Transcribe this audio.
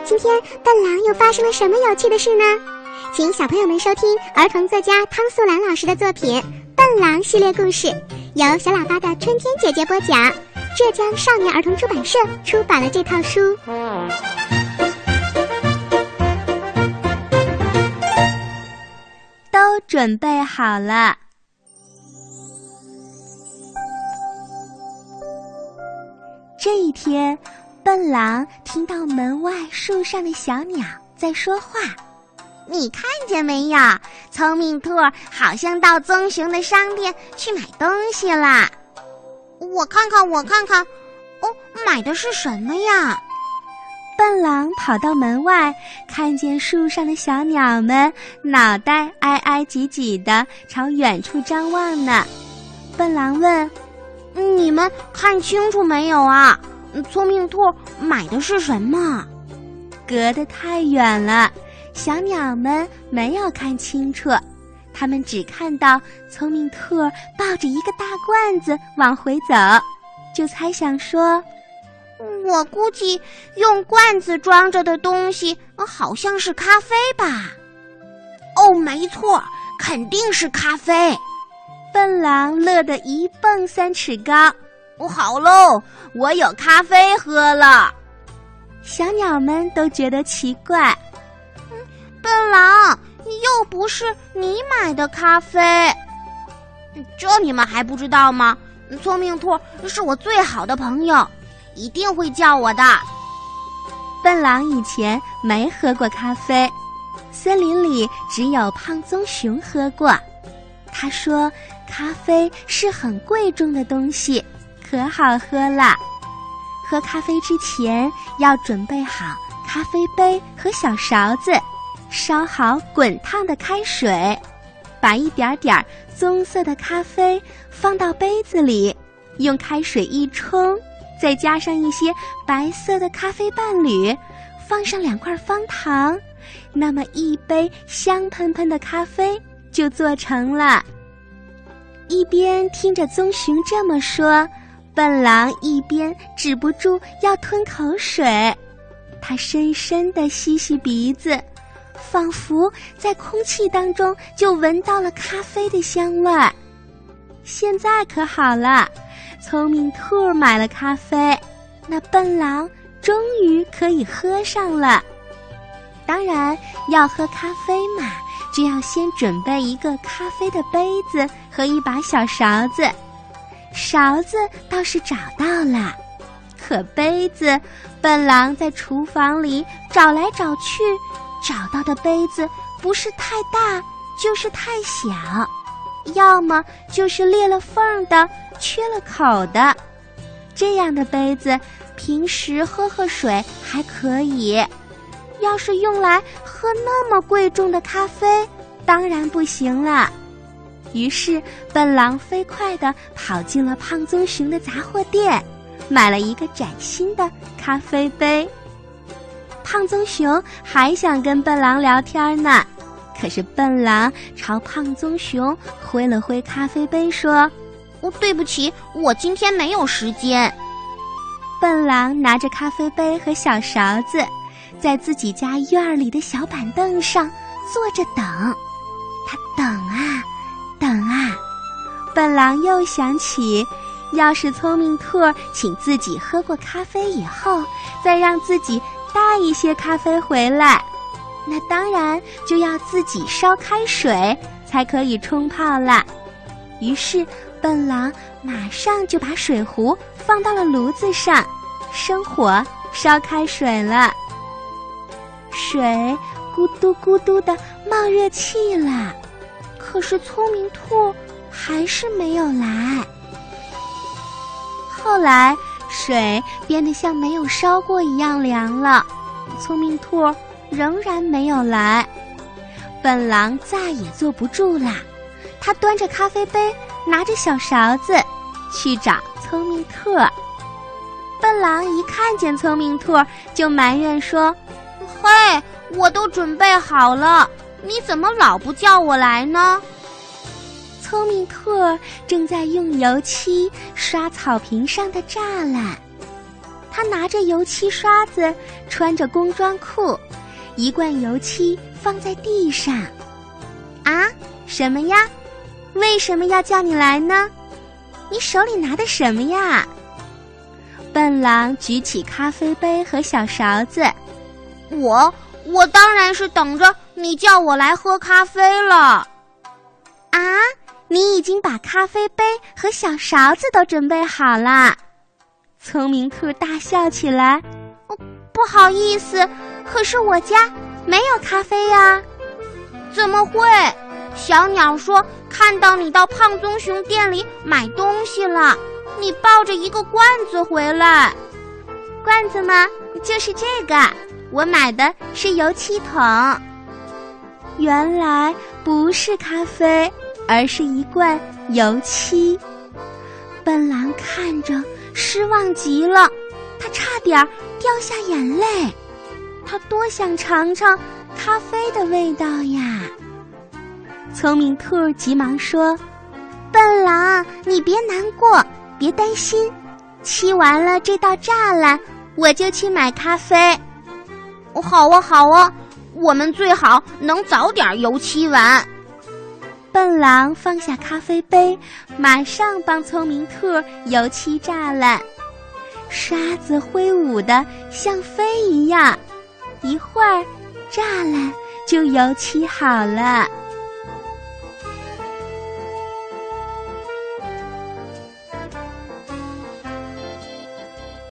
今天笨狼又发生了什么有趣的事呢？请小朋友们收听儿童作家汤素兰老师的作品《笨狼》系列故事，由小喇叭的春天姐姐播讲，浙江少年儿童出版社出版了这套书。 都准备好了。这一天，笨狼听到门外树上的小鸟在说话。 你看见没有？聪明兔好像到棕熊的商店去买东西啦。我看看，哦，买的是什么呀？ 笨狼跑到门外，看见树上的小鸟们脑袋挨挨挤挤的朝远处张望呢。笨狼问： 你们看清楚没有啊？聪明兔买的是什么？ 隔得太远了，小鸟们没有看清楚，它们只看到聪明兔抱着一个大罐子往回走，就猜想说， 我估计用罐子装着的东西好像是咖啡吧。哦，没错，肯定是咖啡。 笨狼乐得一蹦3尺高。 好喽，我有咖啡喝了。 小鸟们都觉得奇怪。 笨狼，又不是你买的咖啡。这你们还不知道吗？聪明兔是我最好的朋友，一定会叫我的。 笨狼以前没喝过咖啡，森林里只有胖棕熊喝过。他说咖啡是很贵重的东西，可好喝了。喝咖啡之前要准备好咖啡杯和小勺子，烧好滚烫的开水，把一点点棕色的咖啡放到杯子里，用开水一冲，再加上一些白色的咖啡伴侣，放上2块方糖，那么一杯香喷喷的咖啡就做成了。一边听着棕熊这么说，笨狼一边止不住要吞口水。他深深地吸吸鼻子，仿佛在空气当中就闻到了咖啡的香味儿。现在可好了，聪明兔买了咖啡，那笨狼终于可以喝上了。当然，要喝咖啡嘛，就要先准备一个咖啡的杯子和一把小勺子。勺子倒是找到了，可杯子，笨狼在厨房里找来找去，找到的杯子不是太大，就是太小，要么就是裂了缝的，缺了口的。这样的杯子，平时喝水还可以，要是用来喝那么贵重的咖啡，当然不行了。于是笨狼飞快地跑进了胖棕熊的杂货店，买了一个崭新的咖啡杯。胖棕熊还想跟笨狼聊天呢，可是笨狼朝胖棕熊挥了挥咖啡杯说， 对不起，我今天没有时间。 笨狼拿着咖啡杯和小勺子，在自己家院里的小板凳上坐着等。他等啊等啊，笨狼又想起，要是聪明兔请自己喝过咖啡以后，再让自己带一些咖啡回来，那当然就要自己烧开水才可以冲泡了。于是笨狼马上就把水壶放到了炉子上，生火烧开水了。水咕嘟咕嘟地冒热气了，可是聪明兔还是没有来。后来水变得像没有烧过一样凉了，聪明兔仍然没有来。笨狼再也坐不住了，他端着咖啡杯，拿着小勺子去找聪明兔。笨狼一看见聪明兔，就埋怨说， 嘿，我都准备好了，你怎么老不叫我来呢？ 聪明兔正在用油漆刷草坪上的栅栏， 他拿着油漆刷子，穿着工装裤，一罐油漆放在地上。啊，什么呀？为什么要叫你来呢？你手里拿的什么呀？笨狼举起咖啡杯和小勺子。 我当然是等着你叫我来喝咖啡了。 啊，你已经把咖啡杯和小勺子都准备好了。聪明兔大笑起来。 不好意思，可是我家没有咖啡呀。怎么会？小鸟说看到你到胖棕熊店里买东西了，你抱着一个罐子回来。 罐子吗？就是这个，我买的是油漆桶。原来不是咖啡，而是一罐油漆。笨狼看着失望极了，他差点掉下眼泪。他多想尝尝咖啡的味道呀！聪明兔急忙说：“笨狼，你别难过，别担心，漆完了这道栅栏，我就去买咖啡。” 好啊，好啊，我们最好能早点油漆完。 笨狼放下咖啡杯，马上帮聪明兔油漆栅栏。沙子挥舞得像飞一样，一会儿栅栏就油漆好了。